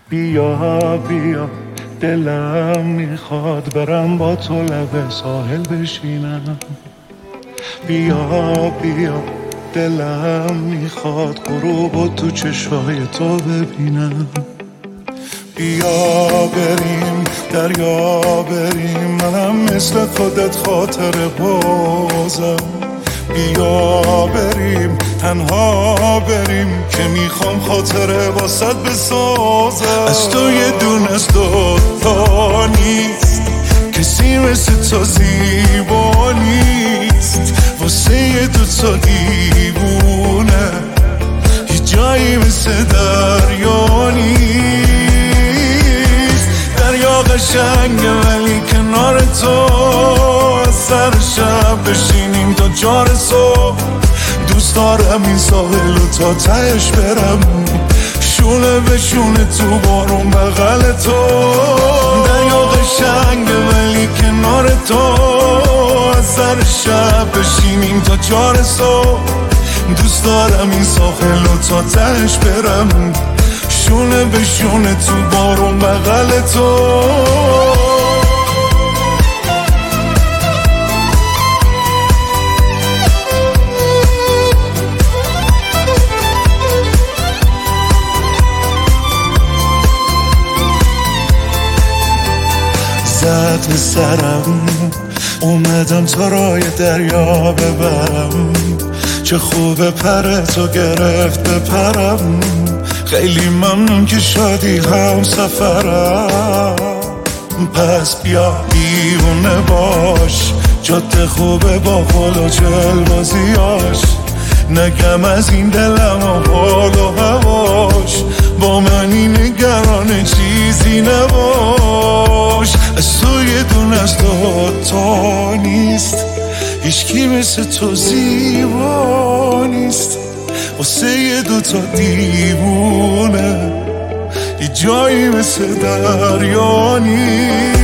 بیا بیا دلم میخواد برم با تو لب ساحل بشینم. بیا بیا دلم میخواد غروبو تو چشای تو ببینم. بیا بریم دریا بریم، منم مثل خودت خاطر بازم. بیا بریم تنها بریم که میخوام خاطره واسط بسازم. از تو یه دونه از دوتا نیست، کسی مثل تو زیبا نیست. واسه یه دوتا دیوونه هیچ جایی مثل دریا نیست. دریا قشنگه ولی کنار تو سر شب بشینیم تا چار صبح. دوست دارم این ساحل و تا تهش برم، شونه به شونه تو بارون بغل تو. دریا قشنگه ولی کنار تو سر شب بشینیم تا چار صبح. دوست دارم این ساحل و تا تهش برم، شونه به شونه تو بارون بغل تو. زد به سرم اومدم تا رای دریا ببرم. چه خوبه پر تو گرفت بپرم. خیلی ممنون که شادی هم سفرم. پس بیا دیوونه باش، جاده خوبه با قول و جلبازیاش. نگم از این دلم و حال و هواش، با منی نگران چیزی نباش. از تو یه دونه از دوتا نیست، هیچکی مثل تو زیبا نیست. واسه یه دوتا دیوونه یه جایی مثل دریا نیست.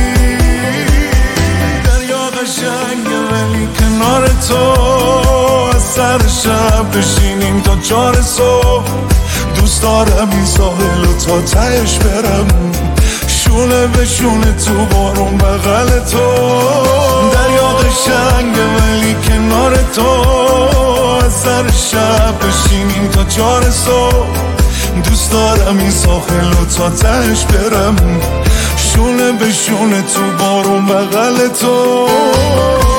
دریا قشنگه ولی کنار تو سر شب بشینیم تا چار صبح. دوست دارم این ساحل و تا تهش برم، شونه به شونه تو بارون بغل تو. دریا قشنگه ولی کنار تو سر شب بشینیم تا چار صبح. دوست دارم این ساحل و تا تهش برم، شونه به شونه تو بارون بغل تو.